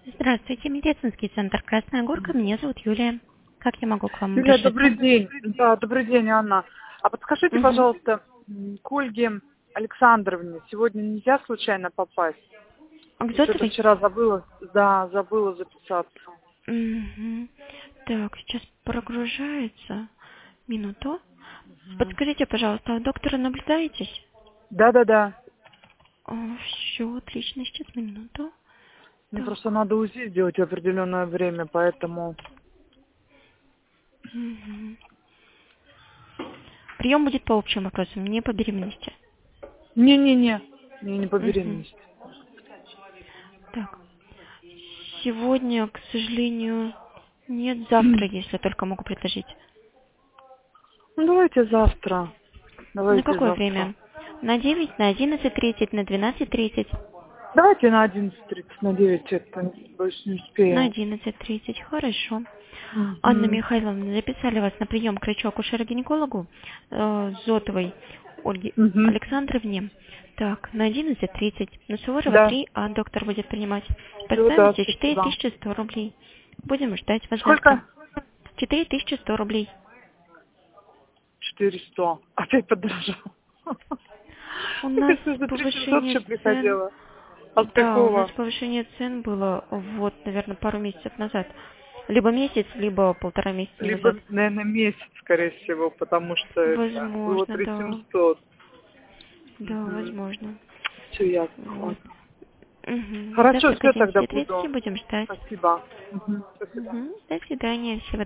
Здравствуйте, медицинский центр «Красная Горка». Меня зовут Юлия. Как я могу к вам Юлия, обращаться? добрый день. Да, добрый день, Анна. А подскажите, Мгм. пожалуйста, к Ольге Александровне сегодня нельзя случайно попасть? А к Что-то Зотовой? вчера забыла, да, забыла записаться. Мгм. Так, сейчас прогружается. Минуту. Мгм. Подскажите, пожалуйста, а у доктора наблюдаетесь? Да. Все, отлично. Сейчас, на минуту. Мне просто Так. надо УЗИ сделать в определенное время, поэтому... Мгм. Прием будет по общим вопросам, не по беременности. Не-не-не, мне не по Мгм. беременности. Так. Сегодня, к сожалению, нет. Завтра, если только могу предложить. Ну, давайте завтра. На Давайте какое завтра. время? На 9, на 11:30, на 12:30? Давайте на 11:30, на 9 это больше не На успею. 11:30. Хорошо. Анна Мгм. Михайловна, записали вас на прием к врачу-акушеру-гинекологу Зотовой Ольге Мгм. Александровне. Так, на 11:30. На Суворова Да. 3А доктор будет принимать. Все, да, Поставите спасибо. 4100 рублей. Будем ждать вас завтра. Сколько? 4100 рублей. 400. Опять подорожал. У Так нас если за 3700 повышение еще цен. приходила. От Да, у нас какого? повышение цен было вот, наверное, пару месяцев назад. Либо месяц, либо полтора месяца назад. Либо, наверное, месяц, скорее всего, потому что это было Возможно, да. 3700. Да, возможно. Все ясно, Вот. ладно. Мгм. Хорошо, Завтра к все тогда 11:30 буду. будем ждать. Спасибо. Спасибо. Мгм. До свидания. Всего